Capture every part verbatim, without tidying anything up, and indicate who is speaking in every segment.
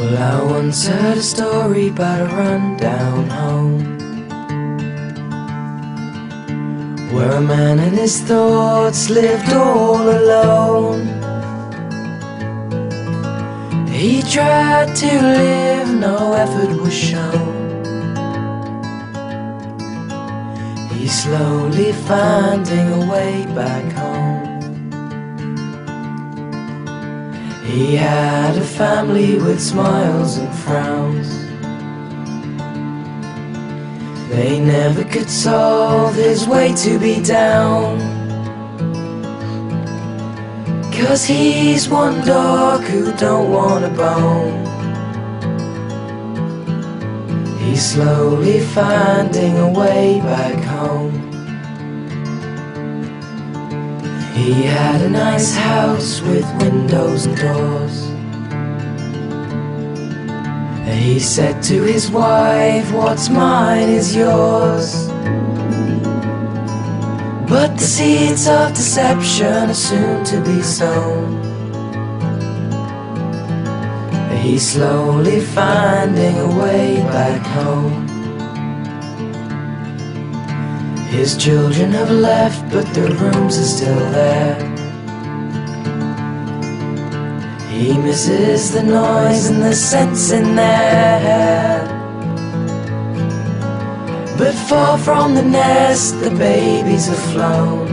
Speaker 1: Well, I once heard a story about a rundown home, where a man and his thoughts lived all alone. He tried to live, no effort was shown. He's slowly finding a way back home. He had a family with smiles and frowns. They never could solve his way to be down, 'cause he's one dog who don't want a bone. He's slowly finding a way back home. He had a nice house with windows and doors. He said to his wife, "What's mine is yours." But the seeds of deception are soon to be sown. He's slowly finding a way back home. His children have left, but their rooms are still there. He misses the noise and the scents in their hair. But far from the nest, the babies have flown.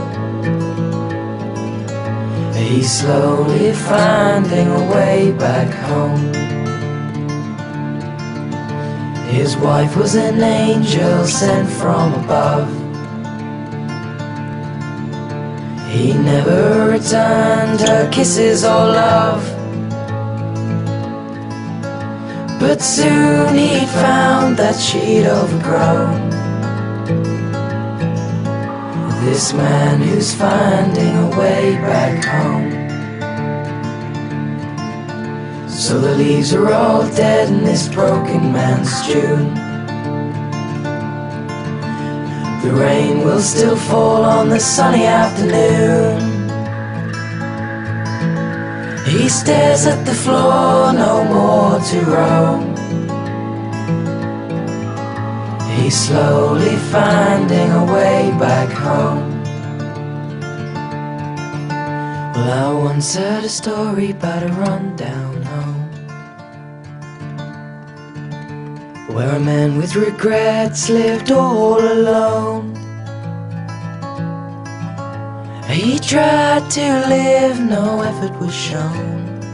Speaker 1: He's slowly finding a way back home. His wife was an angel sent from above. He never returned her kisses or love. But soon he found that she'd overgrown this man who's finding a way back home. So the leaves are all dead in this broken man's June. The rain will still fall on the sunny afternoon. He stares at the floor, no more to roam. He's slowly finding a way back home. Well, I once heard a story about a rundown home, where a man with regrets lived all alone. He tried to live, no effort was shown.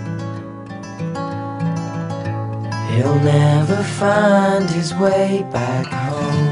Speaker 1: He'll never find his way back home.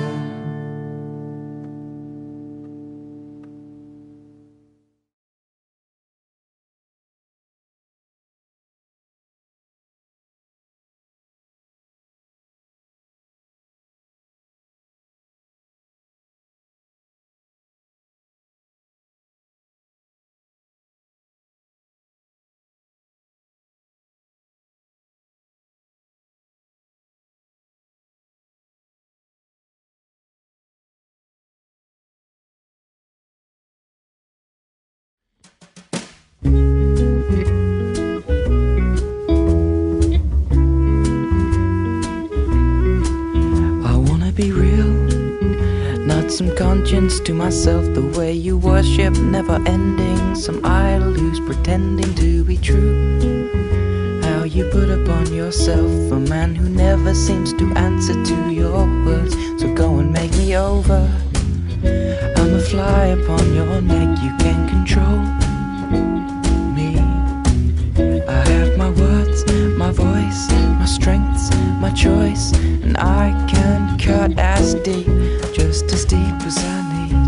Speaker 1: Some conscience to myself, the way you worship never ending, some idol who's pretending to be true. How you put upon yourself a man who never seems to answer to your words. So go and make me over. I'm a fly upon your neck, you can control me. I have my words, my voice, my strengths, my choice, and I can cut as deep, just as deep as I need.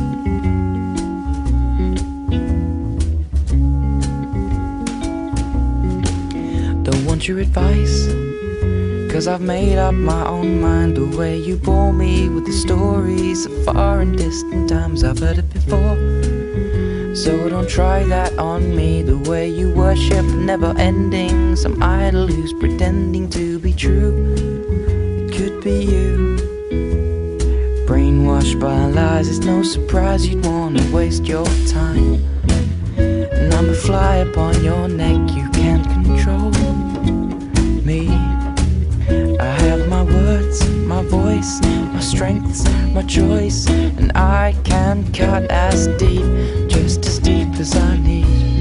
Speaker 1: Don't want your advice, 'cause I've made up my own mind. The way you bore me with the stories of far and distant times, I've heard it before. So don't try that on me. The way you worship never ending, some idol who's pretending to be true. It could be you. Brainwashed by lies, it's no surprise you'd wanna waste your time. And I'm a fly upon your neck, you can't control me. voice, my strengths, my choice, and I can cut as deep, just as deep as I need.